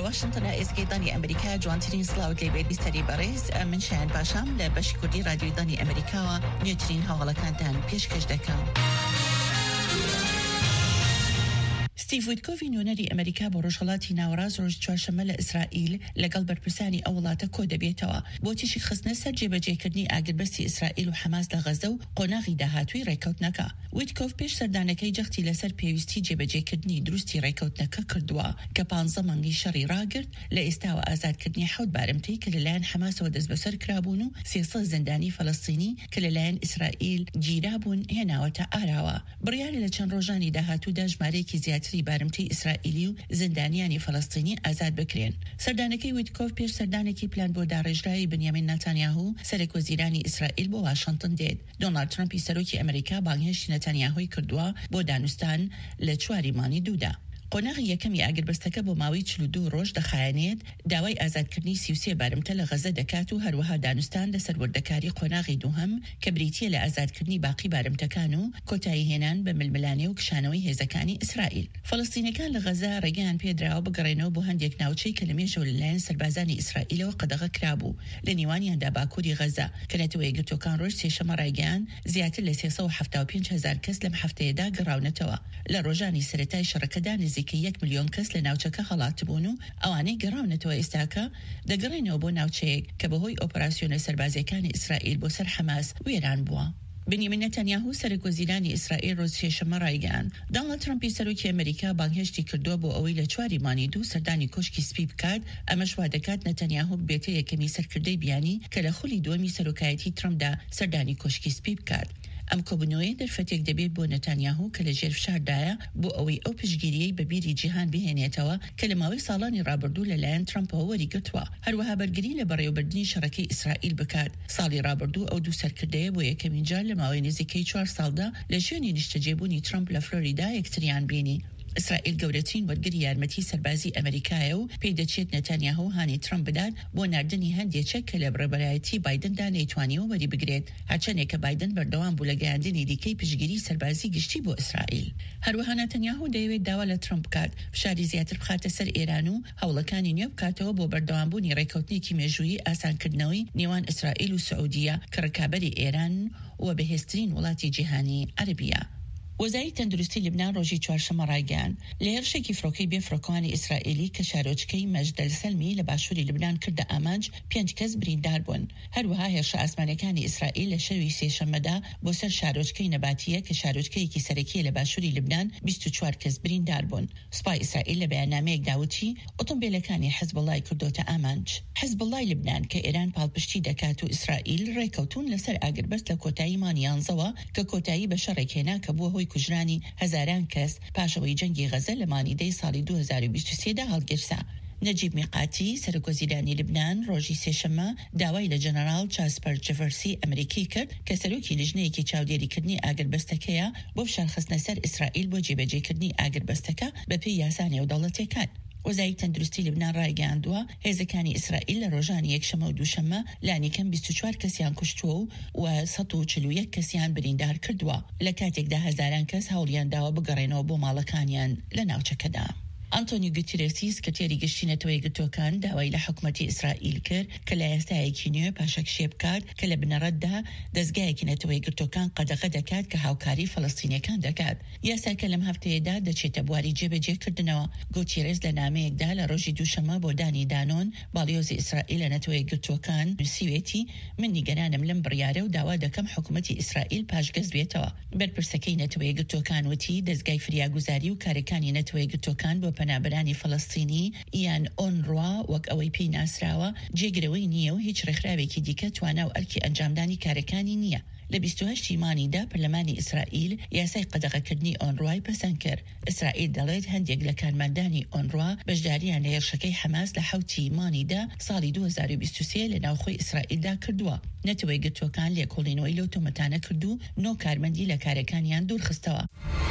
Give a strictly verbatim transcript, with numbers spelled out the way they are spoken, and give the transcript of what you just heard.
واشنطن اسکی دانی امریکا جوانترین سلااوت لێ بیستری بەڕێز من شایان باشام لە بەشی کوردی رادیۆی دانی ئەمریکاوە نوێترین هەواڵەکانتان پێشکەش دەکەم. ستیڤ ویتکۆفی نوێنەری ئەمریکا بۆ ڕۆژهەڵاتی ناوەڕاست ڕۆژ چوارشەممە لە ئیسرائیل لەگەڵ بەرپرسانی ئەو وڵاتە کۆ دەبێتەوە بۆ تیشی خستنە سەر جێبەجێکردنی ئاگربەستی ئیسرائیل و حەماس لە غەزە و قۆناغی داهاتووی ڕێکەوتنەکە. ویتکۆف پێش سەردانەکەی جەختی لەسەر پێویستی جێبەجێکردنی دروستی ڕێکەوتنەکە کردووە کە پانزە مانگی شەڕی ڕاگرت لە ئێستاوە ئازادکردنی حەوت بارمتەی کە لەلایەن حەماسەوە دەست بەسەر کرابوون و سێسەد زیندانی فەلەستینی کە لەلایەن ئیسرائیل گیرابوون هێناوەتە ئاراوە. بڕیارە لە چەند ڕۆژانی داهاتوودا ژمارەیەکی زیاتری بارمتەی ئیسرائیلی و زیندانیانی فەلەستینی ئازاد بکرێن. سەردانەکەی ویتکۆف پێش سەردانێکی پلان بۆ داڕێژرایی بنیامین نەتانیاهو سەرۆک وەزیرانی ئیسرائیل بۆ واشنطن دێت. دۆنالد ترامپی سەرۆکی ئەمریکا بانگهێشتی نەتانیاهوی کردووە بۆ دانوستان لە چواری مانی دوودا. قۆناغی یەکەمی ئاگربەستەکە بۆ ماوەی چل و دوو ڕۆژ دەخایەنێت داوای ئازادکردنی سی و سێ بارمتە لە غەزە دەکات و هەروەها دانوستان لەسەر وەردەکاری قۆناغی دووهەم کە بریتیە لە ئازادکردنی باقی بارمتەکان و کۆتایی هێنان بە ململانێ و کشانەوەی هێزەکانی ئیسرائیل. فەڵەستینەکان لە غەزە ڕێگەیان پێدراوە بگەڕێنەوە بۆ هەندێک ناوچەی کە لە مێژەوە لەلایەن سەربازانی ئیسرائیلەوە قەدەغە کرابوو لە نێوانیاندا باکووری غەزە کە نەتەوەی یەکگرتوەکان ڕۆژ سێشەممە ڕایگەیان زیاتر لە سێسەد و هەفتاد و پێنج هەزار کەس لەم هەفتەیەدا گەڕاونەتەوە. لە ڕۆژانی سەرەتای شەڕەکەدا نزیکەی یەک ملیۆن کەس لە ناوچەکە هەڵات بوون و ئەوانەی گەڕاونەتەوە ئێستاکە دەگەڕێنەوە بۆ ناوچەیەک کە بەهۆی ئۆپەراسیۆنە سەربازیەکانی ئیسرائیل بۆ سەر حەماس وێران بووە. بنیامین نەتانیاهو سەرۆک وەزیرانی ئیسرائیل ڕۆژ سێشەممە ڕایگەیان. دۆنالد ترامپی سەرۆکی ئەمریکا بانگهێشتی کردووە بۆ ئەوەی لە چواری مانی دوو سەردانی کۆشکی سپی بکات. ئەمەش وا دەکات نەتانیاهو بێتە یەکەمی سەرکردەی بیانی کە لە خولی دووەمی سەرۆکایەتی ترامپدا سەردانی کۆشکی سپی بکات. ئەم کۆبنەوەی دەرفەتێک دەبێت بۆ نەتانیاهو کە لە ژێر فشاردایە بۆ ئەوەی ئەو پشگیریەی بەبیری جیهان بهێنێتەوە کە لە ماوەی ساڵانی ڕابردوو لەلایەن ترامپەوە وەریگرتووە. هەروەها بەرگری لە بەڕێوەبردننی شەڕەکەی ئیسرائیل بکات. ساڵی ڕابردوو ئەو دوو سەرکردەیە بۆ یەکەمین جار لە ماوەی نزیکەی چوار ساڵدا لە ژوێنی نیشتەجێبوونی ترامپ لە فلۆریدا یەکتریان بینی. ئیسرائیل گەورەترین وەرگری یارمەتی سەربازی ئەمریکایە و پێی دەچێت نەتانیاهو هانی ترامپ بدات بۆ ناردنی هەندێکچەک کە لە بڕێبەرایەتی بایدندا نەیتوانیەوە وەری بگرێت هەرچەندێک کە بایدن بەردەوام بوو لە گەیاندنی دیکەی پشگیری سەربازی گشتی بۆ ئیسرائیل. هەروەها نەتانیاهو دەیەوێت داوا لە ترامپ بکات فشاری زیاتر بخاتە سەر ئێران و هەوڵەکانی نوێ بکاتەوە بۆ بەردەوامبوونی ڕێکەوتنێکی مێژوویی ئاسانکردنەوەی نێوان ئیسرائیل و سعودیە کە ڕکابەری ئێران و بەهێزترین وڵاتی جیهانی عەرەبیە. وەزارەتی تەندروستی لبنان ڕۆژی چوارشەممە ڕایگەیان لە هێرشێکی فڕۆکەی بێفڕۆکەوانی ئیسرائیلی کە شارۆچکەی مەجدەل سەلمی لە باشووری لبنان کردە ئامانج پێنج کەس بریندار بوون. هەروەها هێرشە ئاسمانەکانی ئیسرائیل لە شەوی سێشەممەدا بۆ سەر شارۆچکەی نەباتیە کە شارۆچکەیەکی سەرەکیە لە باشووری لبنان بیست و چوار کەس بریندار بوون. سوپای ئیسرائیل لە بەیاننامەیەک داوتی ئۆتۆمبیلەکانی حەزبەڵای کردۆتە ئامانج. حەزبەڵای لبنان کە ئێران پاڵپشتی دەکات و ئیسرائیل ڕێکەوتون لەسەر ئاگربەست لە کۆتایی مانی یانزەوە کە کۆتایی بە شەڕێک هێنا کە بووە هۆی کوژرانی هەزاران کەس پاشەوەی جەنگی غەزە لە مانیدەی ساڵی دوو هەزار و بیست و سێدا هەڵگرسا. نەجیب میقاتی سەرۆک وەزیرانی لبنان ڕۆژی سێشەممە داوای لە جەنەرال چاسپەر جەفەرسی ئەمریکی کرد کە سەرۆکی لیژنەیەکی چاودێریکردنی ئاگربەستەکەیە بۆ فشارخستنە سەر ئیسرائیل بۆ جێبەجێکردنی ئاگربەستەکە بەپێی یاسا نێودەوڵەتیەکان. وەزارەتی تەندروستی لبنان ڕایگەیاندووە هێزەکانی ئیسرائیل لە ڕۆژانی یەکشەمە و دووشەممە لانیکەم بیست و چوار کەسیان کوشتووە و سەد و چل و یەک کەسیان بریندار کردووە لە کاتێکدا هەزاران کەس هەوڵیان داوە بگەڕێنەوە بۆ ماڵەکانیان لە ناوچەکەدا. ئەنتۆنیو گوتیرێسی سکرتێری گشتی نەتەوەی یەکگرتووەکان داوای لە حکوومەتی ئیسرائیل کرد کە لە یاسایەکی نوێ پاشەکشێ بکات کە لە بنەڕەتدا دەستگایەکی نەتەوەی یەکگرتووەکان قەدەغە دەکات کە هاوکاری فەڵەستینیەکان دەکات. یاساکە لەم هەفتەیەدا دەچێتە بواری جێبەجێکردنەوە. گوتیرێس لە نامەیەکدا لە ڕۆژی دووشەممە بۆ دانی دانۆن باڵیۆزی ئیسرائیل لە نەتەوەی یەکگرتووەکان نووسیوێتی من نیگەرانم لەم بڕیارە و داوا دەکەم حکوومەتی ئیسرائیل پاشگەز بێتەوە. بەرپرسەکەی نەتەوەی یەکگرتووەکان وتی دەستگای فریاگوزاری و کارەکانی نەتەوەی یەکگرتووەکان بۆ پەنابەرانی فەڵەستینی یان ئۆنڕوا وەک ئەوەی پێی ناسراوە جێگرەوەی نییە و هیچ ڕێکخراوێکی دیکە توانا و ئەرکی ئەنجامدانی کارەکانی نییە. لە بیست و هەشتی مانیدا پەرلەمانی ئیسرائیل یاسای قەدەغەکردنی ئۆنڕوای پەسەند کرد. ئیسرائیل دەڵێت هەندێک لە کارمەندانی ئۆنڕوا بەشداریان لە هێرشەکەی حەماس لە حوتی مانیدا ساڵی دوو هەزار و بیست و سێ لە ناوخۆی ئیسرائیلدا کردووە. نەتەوەی یەکگرتووەکان لێکۆڵینەوەی لەو تۆمەتانە کردو نۆ کارمەندی لە کارەکانیان دوورخستەوە.